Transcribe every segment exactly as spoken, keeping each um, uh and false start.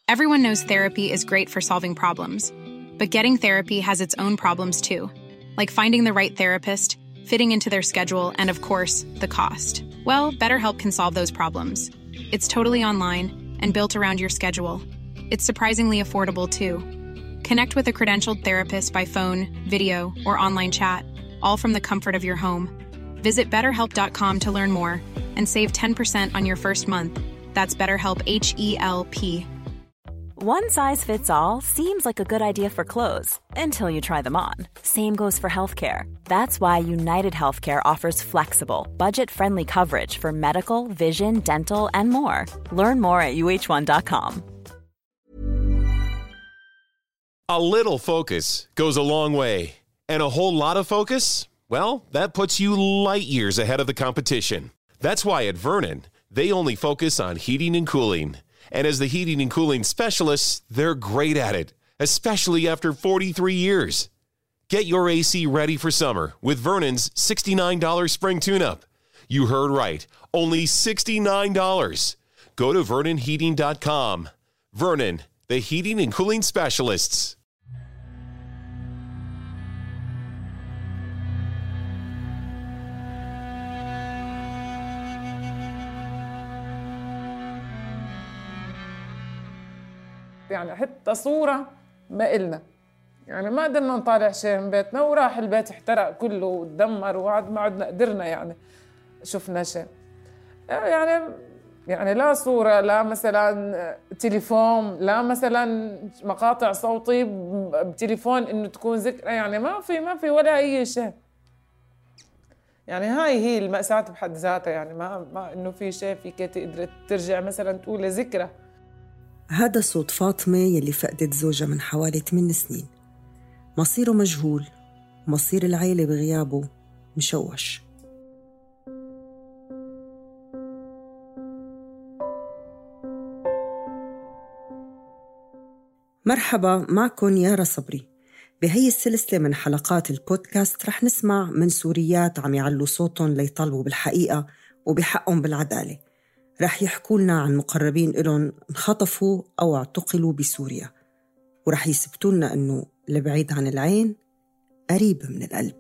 Everyone knows therapy is great for solving problems, but getting therapy has its own problems too, like finding the right therapist, fitting into their schedule, and of course, the cost. Well, BetterHelp can solve those problems. It's totally online and built around your schedule. It's surprisingly affordable too. Connect with a credentialed therapist by phone, video, or online chat, all from the comfort of your home. Visit better help dot com to learn more and save ten percent on your first month. That's BetterHelp, H E L P. One size fits all seems like a good idea for clothes until you try them on. Same goes for healthcare. That's why United Healthcare offers flexible, budget-friendly coverage for medical, vision, dental, and more. Learn more at U H one dot com. A little focus goes a long way. And a whole lot of focus? Well, that puts you light years ahead of the competition. That's why at Vernon, they only focus on heating and cooling. And as the heating and cooling specialists, they're great at it, especially after forty-three years. Get your A C ready for summer with Vernon's sixty-nine dollars spring tune-up. You heard right, only sixty-nine dollars. Go to vernon heating dot com. Vernon, the heating and cooling specialists. يعني حتى صورة ما إلنا، يعني ما قدرنا نطالع شيء من بيتنا، وراح البيت احترق كله وتدمر وعد ما عدنا قدرنا يعني شفنا شيء. يعني يعني لا صورة، لا مثلا تليفون، لا مثلا مقاطع صوتي بتليفون إنه تكون ذكرى، يعني ما في ما في ولا أي شيء. يعني هاي هي المأساة بحد ذاتها، يعني ما ما إنه في شيء فيك تقدر ترجع مثلا تقول ذكرى. هذا صوت فاطمة يلي فقدت زوجها من حوالي ثمان سنين. مصيره مجهول، مصير العيلة بغيابه مشوش. مرحبا معكم يارا صبري. بهي السلسلة من حلقات البودكاست رح نسمع من سوريات عم يعلوا صوتهم ليطالبوا بالحقيقة وبحقهم بالعدالة. رح يحكوا لنا عن مقربين إلهم انخطفوا أو اعتقلوا بسوريا، ورح يثبتوا لنا أنه لبعيد عن العين قريب من القلب.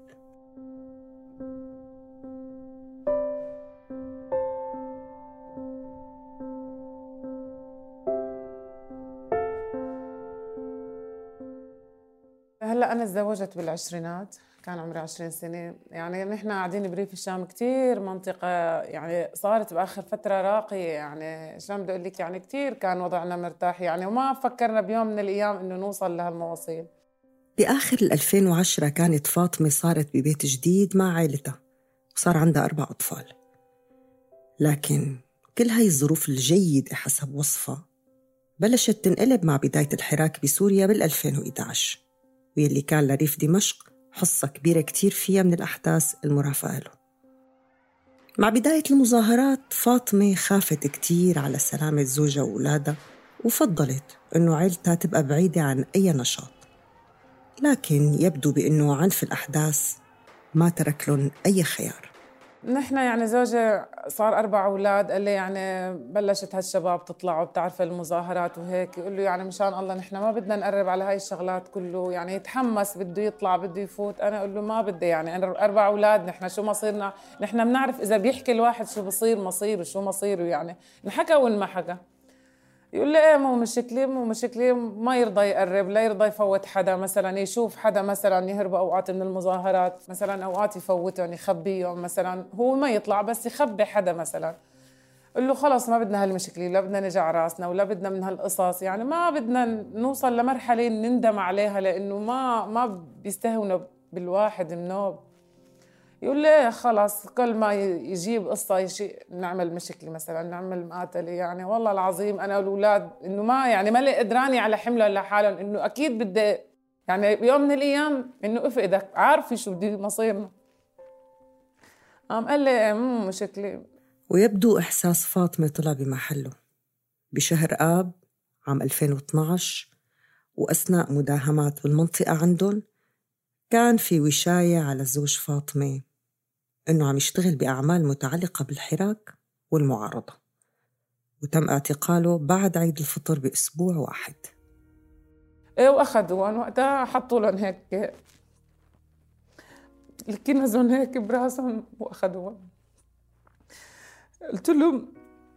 هلأ أنا تزوجت بالعشرينات، كان عمري عشرين سنة. يعني نحن قاعدين بريف الشام، كتير منطقة يعني صارت بآخر فترة راقية، يعني شلون بدي أقول لك، يعني كتير كان وضعنا مرتاح يعني، وما فكرنا بيوم من الأيام إنه نوصل لهالمواصيل. بآخر الألفين وعشرة كانت فاطمة صارت ببيت جديد مع عائلتها وصار عندها أربع أطفال. لكن كل هاي الظروف الجيدة حسب وصفها بلشت تنقلب مع بداية الحراك بسوريا بالألفين وإحدى عشر، ويلي كان لريف دمشق حصة كبيرة كتير فيها من الأحداث المرافقة له. مع بداية المظاهرات فاطمة خافت كتير على سلامة زوجها وأولادها، وفضلت أنه عائلتها تبقى بعيدة عن أي نشاط. لكن يبدو بأنه عنف الأحداث ما ترك لهم أي خيار. نحن يعني زوجي صار أربع أولاد، قال لي يعني بلشت هالشباب تطلع وبتعرف المظاهرات وهيك، يقول له يعني مشان الله نحن ما بدنا نقرب على هاي الشغلات كله، يعني يتحمس بده يطلع بده يفوت. أنا أقول له ما بدي، يعني أنا أربع أولاد، نحن شو مصيرنا؟ نحن بنعرف إذا بيحكي الواحد شو بصير مصيره شو مصيره، يعني نحكى وإن حكى. يقول لي ايه مو مشكلة مو مشكلة، ما يرضى يقرب، لا يرضى يفوت حدا، مثلا يشوف حدا مثلا يهرب اوقات من المظاهرات، مثلا اوقات يفوتهم يخبيهم، مثلا هو ما يطلع بس يخبي حدا مثلا. قل له خلص ما بدنا هالمشكلة، لا بدنا نجع راسنا ولا بدنا من هالقصص، يعني ما بدنا نوصل لمرحلة نندم عليها، لانه ما ما بيستهونوا بالواحد منوب. يقول لي خلاص كل ما يجيب قصة يشي نعمل مشكلة، مثلا نعمل مقاتلة. يعني والله العظيم أنا والأولاد إنه ما يعني ما لي قدراني على حمله لحالهم، إنه أكيد بدي يعني بيوم من الأيام إنه أفقدك، عارفة شو بدي مصيرنا. قام قال لي مو مشكلة. ويبدو إحساس فاطمة طلع بمحله. بشهر آب عام ألفين واثناشر وأثناء مداهمات بالمنطقة عندهم، كان في وشاية على زوج فاطمة إنه عم يشتغل بأعمال متعلقة بالحراك والمعارضة. وتم اعتقاله بعد عيد الفطر بأسبوع واحد. ايه واخذوهم وقتها حطوا لهم هيك الكنزون هيك براسهم واخذوهم. قلت لهم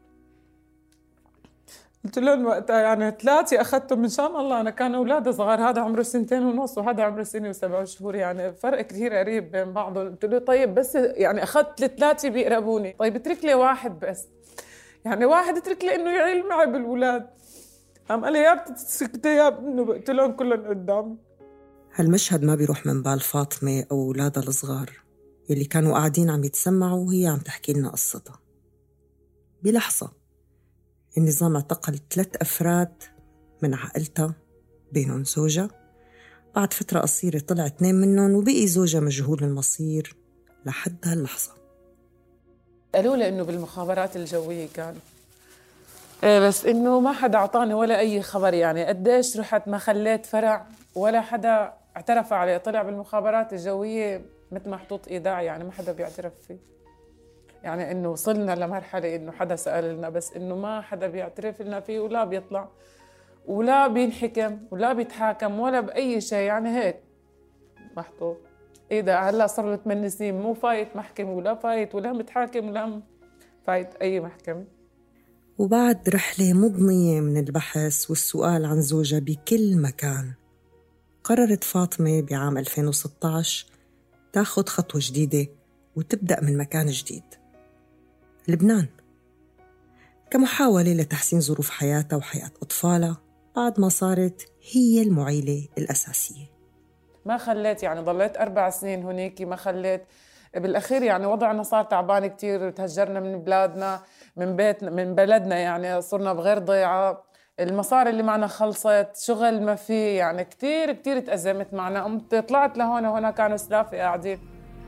قلت لهم وقتها يعني ثلاثة أخذتهم من شان الله. أنا كان أولاد صغار، هذا عمره سنتين ونص وهذا عمره سنة وسبع شهور، يعني فرق كثير قريب بين بعضه. قلت له طيب بس يعني أخذت الثلاثة بيقربوني، طيب اترك لي واحد بس، يعني واحد اترك لي إنه يعيل معي بالولاد. قام قال لي يا بتسكتي يا إنه بقتلهم كلهم قدامي. هالمشهد ما بيروح من بال فاطمة أو أولادها الصغار يلي كانوا قاعدين عم يتسمعوا وهي عم تحكي لنا قصتها. بلحظة النظام اعتقل ثلاث أفراد من عائلتها، بينهم زوجها. بعد فترة قصيرة طلع اثنين منهم وبقي زوجها مجهول المصير لحد هاللحظة. قالوا لي إنه بالمخابرات الجوية كانوا، إيه بس إنه ما حدا أعطاني ولا أي خبر. يعني قديش رحت ما خليت فرع ولا حدا اعترف عليه. طلع بالمخابرات الجوية مثل محطوط إيداع، يعني ما حدا بيعترف فيه. يعني إنه وصلنا لمرحلة إنه حدا سأل لنا، بس إنه ما حدا بيعترف لنا فيه ولا بيطلع ولا بينحكم ولا بيتحاكم ولا بأي شيء. يعني هيك محطوط إيداع. هلا صار له ثمان سنين مو فايت محكمة ولا فايت ولا متحاكم ولا فايت أي محكمة. وبعد رحلة مضنية من البحث والسؤال عن زوجها بكل مكان، قررت فاطمة بعام ألفين وستة عشر تاخد خطوة جديدة وتبدأ من مكان جديد، لبنان، كمحاولة لتحسين ظروف حياتها وحياة أطفالها بعد ما صارت هي المعيلة الأساسية. ما خليت يعني ضليت أربع سنين هناك، ما خليت. بالأخير يعني وضعنا صار تعبان كتير، تهجرنا من بلادنا من بيتنا من بلدنا، يعني صرنا بغير ضيعة. المصاري اللي معنا خلصت، شغل ما في، يعني كتير كتير تأزمت معنا. قمت طلعت لهون وهنا كانوا سلافي قاعدين.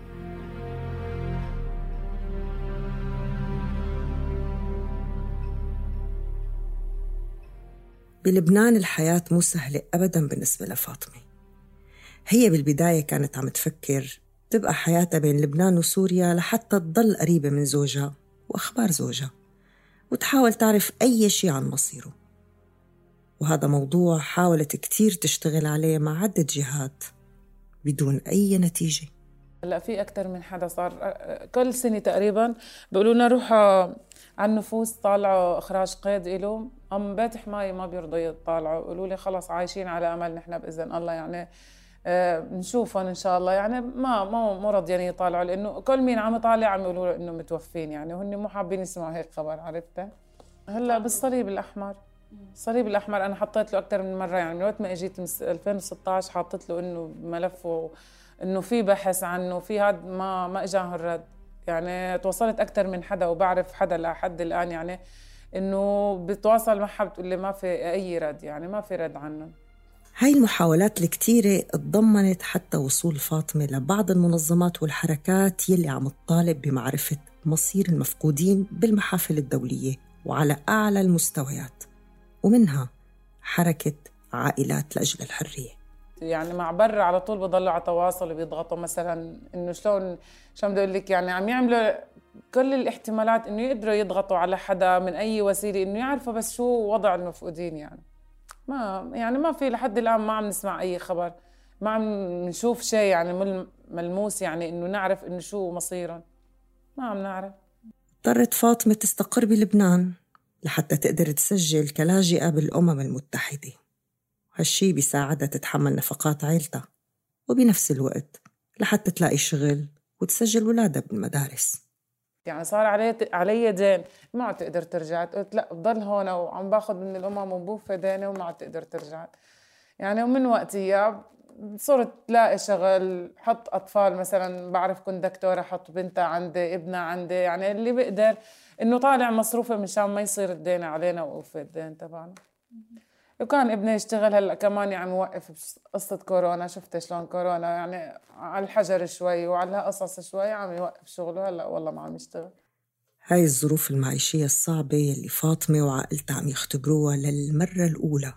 بلبنان الحياة مو سهلة أبداً بالنسبة لفاطمة. هي بالبداية كانت عم تفكر تبقى حياتها بين لبنان وسوريا لحتى تضل قريبة من زوجها وأخبار زوجها وتحاول تعرف أي شيء عن مصيره. وهذا موضوع حاولت كتير تشتغل عليه مع عدة جهات بدون أي نتيجة. هلا في أكتر من حدا صار كل سنة تقريباً بيقولوا لنا روحوا على النفوس طالعوا إخراج قيد إله. أم بيت حماية ما بيرضوا يطالعوا، قالوا لي خلص عايشين على أمل نحن بإذن الله يعني آه نشوفهم إن شاء الله. يعني ما ما مو راضيين يطالعوا، لأنه كل مين عم يطالع عم يقولوا إنه متوفين، يعني وهن مو حابين يسمعوا هيك خبر. عرفته؟ هلا بالصليب الأحمر، الصليب الأحمر أنا حطيت له أكتر من مرة، يعني من وقت ما إجيت من ألفين وستة عشر حطيت له إنه ملفه إنه في بحث عنه في هاد، ما ما إجاه الرد. يعني تواصلت أكتر من حدا وبعرف حدا لحد الآن يعني إنه بتواصل معها بتقول لي ما في أي رد، يعني ما في رد عنه. هاي المحاولات الكتيرة اتضمنت حتى وصول فاطمة لبعض المنظمات والحركات يلي عم تطالب بمعرفة مصير المفقودين بالمحافل الدولية وعلى أعلى المستويات، ومنها حركة عائلات لأجل الحرية. يعني مع برا على طول بضلوا على تواصل وبيضغطوا مثلا إنه شلون شلون بدي أقول لك، يعني عم يعملوا كل الاحتمالات إنه يقدروا يضغطوا على حدا من أي وسيلة إنه يعرفوا بس شو وضع المفقودين. يعني ما يعني ما في لحد الآن ما عم نسمع أي خبر، ما عم نشوف شيء يعني ملموس، يعني إنه نعرف إنه شو مصيرهم، ما عم نعرف. اضطرت فاطمة تستقر بلبنان لحتى تقدر تسجل كلاجئة بالأمم المتحدة. هالشي بيساعدها تتحمل نفقات عيلتها، وبنفس الوقت لحتى تلاقي شغل وتسجل ولادها بالمدارس. يعني صار علي علي دين، ما عاد تقدر ترجع. قلت لا بضل هون وعم باخذ من الأمم وبوفي ديني وما عاد تقدر ترجع. يعني ومن وقتها صرت تلاقي شغل، حط أطفال مثلا، بعرف كنت دكتورة، حط بنتها عندي ابنها عندي، يعني اللي بقدر إنه طالع مصروفه مشان ما يصير الدين علينا ووفي الدين تبعنا. وكان ابني يشتغل هلا كمان عم يوقف قصة كورونا، شفت شلون كورونا يعني على الحجر شوي وعلى قصص شوي عم يوقف شغله. هلا والله ما عم يشتغل. هاي الظروف المعيشية الصعبة اللي فاطمة وعائلتها عم يختبروها للمرة الأولى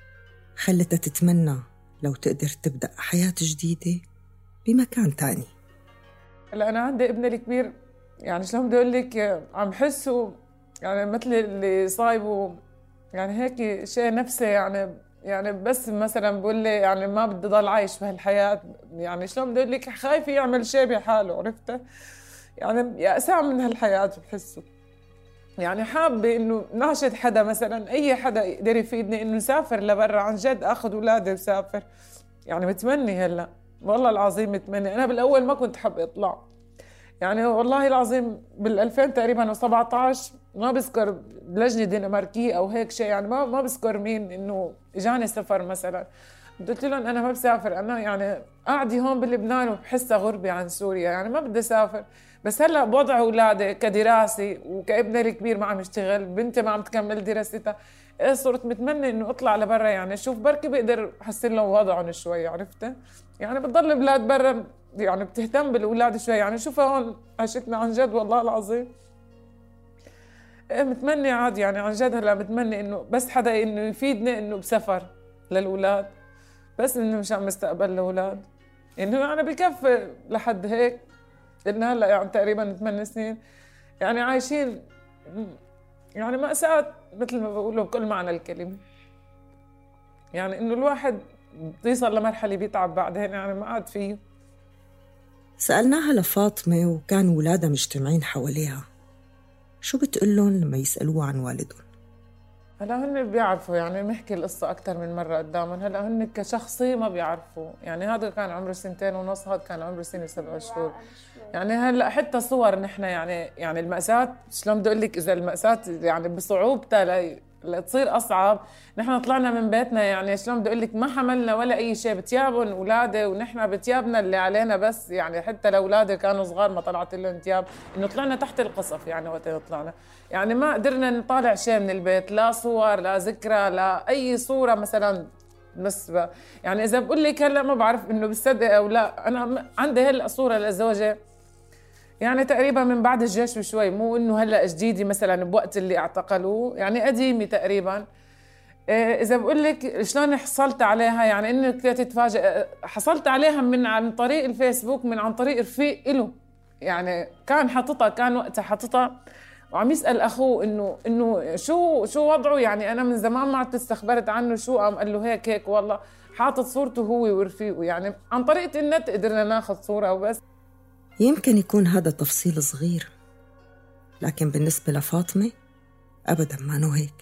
خلتها تتمنى لو تقدر تبدأ حياة جديدة بمكان تاني. هلا أنا عندي ابني الكبير، يعني شلون بدي أقول لك، عم حسه يعني مثل اللي صايبه يعني هيك شيء نفسي يعني يعني بس مثلا بقول لي يعني ما بدي ضل عايش بهالحياة، يعني شلون بدي اقول لك خايف يعمل شيء بحاله، عرفته؟ يعني يأسان من هالحياة بحسه. يعني حابة انه ناشد حدا مثلا، اي حدا يقدر يفيدني انه سافر لبرا عن جد، اخذ اولادي وسافر. يعني متمني هلا والله العظيم متمني. انا بالاول ما كنت حابة اطلع، يعني والله العظيم بالألفين تقريبا وسبعطعش ما بذكر بلجنة دنماركية أو هيك شيء، يعني ما ما بذكر مين إنه إجاني سفر مثلا. قلت لهم أنا ما بسافر، أنا يعني قاعدة هون بلبنان وبحسها غربة عن سوريا، يعني ما بدي أسافر. بس هلا بوضع أولادي كدراسي وكابني الكبير ما عم يشتغل، بنتي ما عم تكمل دراستها، إيه صرت متمنى إنه أطلع لبرا، يعني شوف بركي بقدر أحسن لهم وضعهم شوي، عرفته؟ يعني بتضل بلاد برا يعني بتهتم بالأولاد شوي. يعني شوفوا هون عشتنا عن جد والله العظيم. إيه متمني عادي يعني عن جد هلا متمني إنه بس حدا إنه يفيدني إنه بسفر للأولاد، بس إنه مشان مستقبل الأولاد، إنه يعني بكفي لحد هيك. إنه هلا يعني تقريبا ثمان سنين يعني عايشين يعني مأساة مثل ما بقولوا بكل معنى الكلمة. يعني إنه الواحد بيوصل لمرحلة بيتعب بعدين، يعني ما عاد فيه. سألناها لفاطمة وكانوا ولادها مجتمعين حواليها، شو بتقول لهم لما يسألوها عن والدهم؟ هلا هن بيعرفوا، يعني بنحكي القصة أكثر من مرة قدامهم. هلا هن كشخصي ما بيعرفوا، يعني هذا كان عمره سنتين ونص، هذا كان عمره سنة وسبع شهور. يعني هلا حتى صور نحن يعني يعني المأساة شلون بدي أقول لك، إذا المأساة يعني بصعوبتها لتصير أصعب. نحن طلعنا من بيتنا يعني شلون بدي أقول لك ما حملنا ولا أي شيء، بتيابهم أولادي ونحن بتيابنا اللي علينا بس، يعني حتى لأولادي كانوا صغار ما طلعت لهم تياب، إنه طلعنا تحت القصف. يعني وقت طلعنا يعني ما قدرنا نطالع شيء من البيت، لا صور لا ذكرى لا أي صورة مثلا. بس يعني إذا بقول لك هلا ما بعرف إنه بصدق أو لا، أنا عندي هلا صورة لزوجي يعني تقريبا من بعد الجيش بشوي، مو انه هلا جديدة مثلا بوقت اللي اعتقلوه، يعني قديمة تقريبا. اذا بقول لك شلون حصلت عليها، يعني انه كنت تتفاجئ، حصلت عليها من عن طريق الفيسبوك، من عن طريق رفيق له، يعني كان حاططها، كان وقتها حاططها وعم يسأل اخوه انه انه شو شو وضعه، يعني انا من زمان ما عدت استخبرت عنه، شو قام قال له هيك هيك، والله حاطط صورته هو ورفيقه، يعني عن طريق النت قدرنا ناخذ صورة وبس. يمكن يكون هذا تفصيل صغير، لكن بالنسبة لفاطمة أبداً ما نو هيك.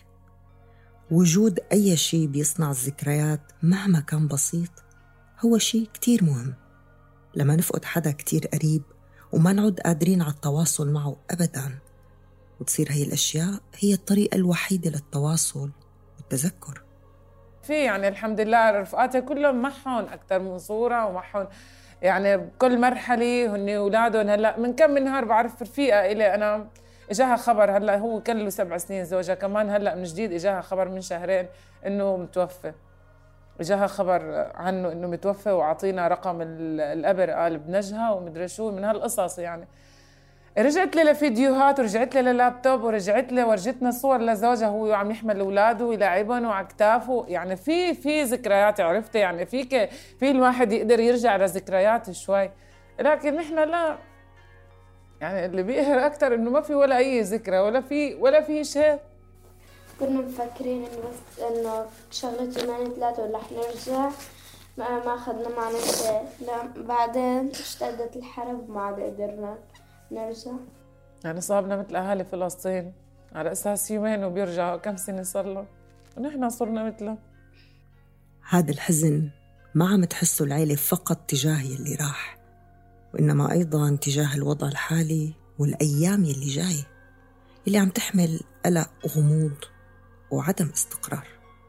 وجود أي شيء بيصنع الذكريات مهما كان بسيط هو شيء كتير مهم. لما نفقد حدا كتير قريب وما نعود قادرين على التواصل معه أبداً، وتصير هي الأشياء هي الطريقة الوحيدة للتواصل والتذكر. في يعني الحمد لله رفقاتي كلهم معهم أكثر من صورة، ومعهم يعني بكل مرحلة هن أولادهم. هلأ من كم من نهار بعرف رفيقة إلي أنا إجاها خبر، هلأ هو كان له سبع سنين زوجها كمان، هلأ من جديد إجاها خبر من شهرين إنه متوفى. إجاها خبر عنه إنه متوفى، وعطينا رقم القبر قال بنجها ومدري شو من هالقصص. يعني رجعت لي لفيديوهات ورجعت لي للابتوب ورجعت لي ورجتنا صور لزوجها هو عم يحمل اولاده ويلاعبهم وعلى كتافه. يعني في في ذكريات، عرفتي؟ يعني فيك في الواحد يقدر يرجع لذكريات شوي، لكن نحن لا. يعني اللي بيقهر اكثر انه ما في ولا اي ذكرى ولا في ولا في شيء. كنا مفكرين انه بس انه شغلة يومين ثلاثة ولا حنرجع، ما ما اخذنا معنا شيء. لا بعدين اشتدت الحرب ما عاد قدرنا نرجع. يعني صابنا مثل أهالي فلسطين على أساس يومين وبيرجعوا، كم سنة صار لهم ونحن صرنا مثله. هذا الحزن ما عم تحسوا العيلة فقط تجاه يلي راح، وإنما أيضاً تجاه الوضع الحالي والأيام يلي جاي، يلي عم تحمل قلق وغموض وعدم استقرار.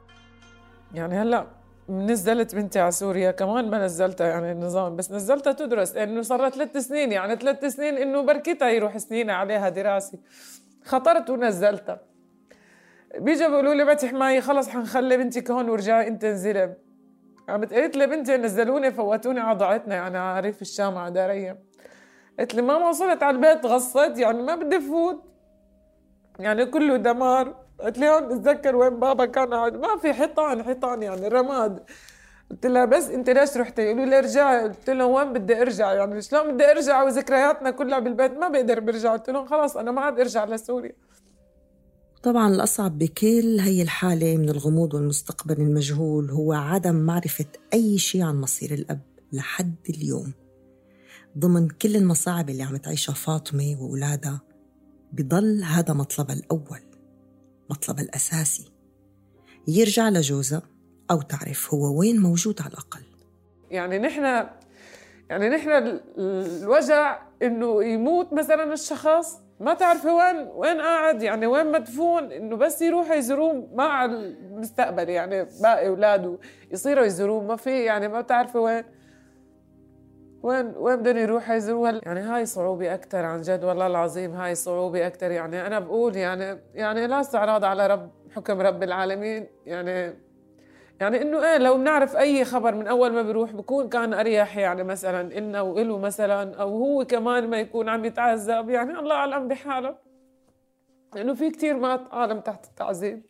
يعني هلأ نزلت بنتي على سوريا، كمان ما نزلتها يعني النظام، بس نزلتها تدرس لأنه صارت ثلاث سنين، يعني ثلاث سنين إنه بركتها يروح سنين عليها دراسي. خطرت ونزلتها، بيجوا بيقولوا لي بتح معي خلص حنخلي بنتك هون ورجعي انت انزلي. قامت قالت لي بنتي نزلوني فوتوني على ضاعتنا يعني على ريف الشام على داريا. قلت لي ماما وصلت على البيت غصت، يعني ما بدي فوت، يعني كله دمار. قلت لي هون اتذكر وين بابا كان قاعد، ما في حيطان حيطان يعني رماد. قلت لها بس انت ليش رحتي؟ يقولوا لي ارجعي. قلت لهم وين بدي ارجع، يعني شلون بدي ارجع وذكرياتنا كلها بالبيت ما بقدر برجع. قلت لهم خلاص انا ما عاد ارجع لسوريا. طبعاً الأصعب بكل هي الحالة من الغموض والمستقبل المجهول هو عدم معرفة أي شيء عن مصير الأب لحد اليوم. ضمن كل المصاعب اللي عم تعيشها فاطمة وأولادها بضل هذا مطلبها الأول، مطلبها الأساسي، يرجع لجوزها أو تعرف هو وين موجود على الأقل. يعني نحن يعني نحن الوجع إنه يموت مثلاً الشخص ما تعرف وين وين قاعد، يعني وين مدفون، إنه بس يروحوا يزوروه مع المستقبل، يعني باقي أولاده يصيروا يزوروه، ما في يعني ما تعرف وين وين وين بدهم يروحوا يزوروه. يعني هاي صعوبة أكتر عن جد، والله العظيم هاي صعوبة أكتر. يعني أنا بقول يعني يعني لا استعراض على رب حكم رب العالمين، يعني يعني إنه إيه لو بنعرف أي خبر من أول ما بيروح بكون كان أريح، يعني مثلاً إلنا وإله مثلاً، أو هو كمان ما يكون عم يتعذب، يعني الله أعلم بحاله، لأنه في كتير مات عالم تحت التعذيب.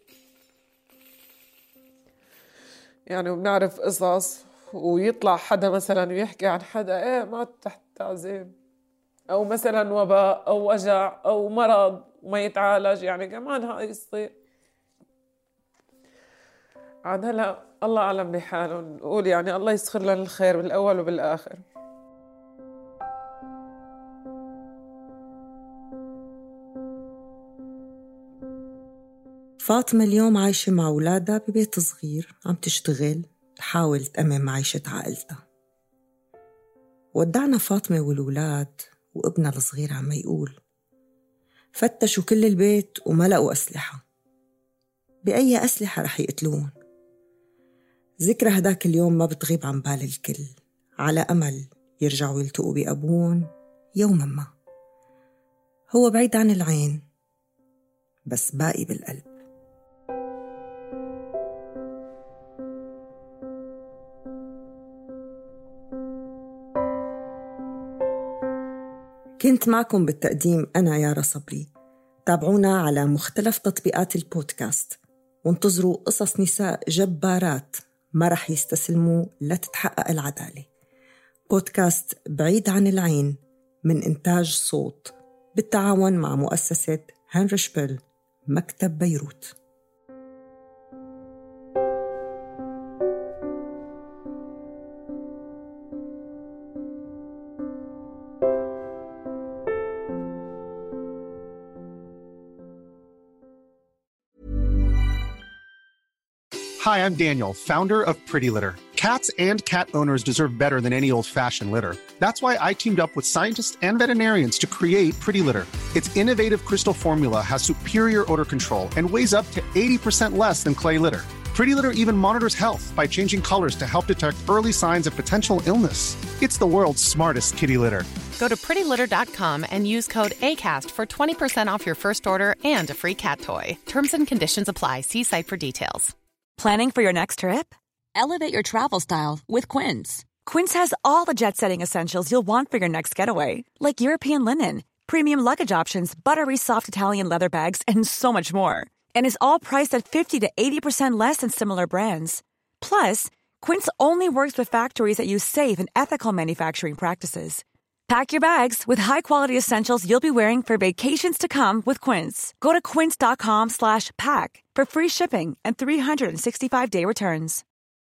يعني وبنعرف قصص ويطلع حدا مثلاً ويحكي عن حدا إيه مات تحت التعذيب، أو مثلاً وباء أو وجع أو مرض وما يتعالج، يعني كمان هاي يصير. عاد هلا الله أعلم بحاله، نقول يعني الله يسخر لنا الخير بالأول وبالآخر. فاطمة اليوم عايشة مع أولادها ببيت صغير، عم تشتغل تحاول تأمن معيشة عائلتها. ودعنا فاطمة والأولاد وابنها الصغير عم يقول فتشوا كل البيت وما لقوا أسلحة، بأي أسلحة رح يقتلون؟ ذكرى هداك اليوم ما بتغيب عن بال الكل، على أمل يرجعوا يلتقوا بأبون يوما ما. هو بعيد عن العين بس باقي بالقلب. كنت معكم بالتقديم أنا يارا صبري. تابعونا على مختلف تطبيقات البودكاست، وانتظروا قصص نساء جبارات ما رح يستسلموا لتتحقق العدالة. بودكاست بعيد عن العين من إنتاج صوت بالتعاون مع مؤسسة هنري بيل مكتب بيروت. Hi, I'm Daniel, founder of Pretty Litter. Cats and cat owners deserve better than any old-fashioned litter. That's why I teamed up with scientists and veterinarians to create Pretty Litter. Its innovative crystal formula has superior odor control and weighs up to eighty percent less than clay litter. Pretty Litter even monitors health by changing colors to help detect early signs of potential illness. It's the world's smartest kitty litter. Go to pretty litter dot com and use code ACAST for twenty percent off your first order and a free cat toy. Terms and conditions apply. See site for details. Planning for your next trip? Elevate your travel style with Quince. Quince has all the jet-setting essentials you'll want for your next getaway, like European linen, premium luggage options, buttery soft Italian leather bags, and so much more. And is all priced at fifty to eighty percent less than similar brands. Plus, Quince only works with factories that use safe and ethical manufacturing practices. Pack your bags with high-quality essentials you'll be wearing for vacations to come with Quince. Go to quince dot com slash pack for free shipping and three hundred sixty-five day returns.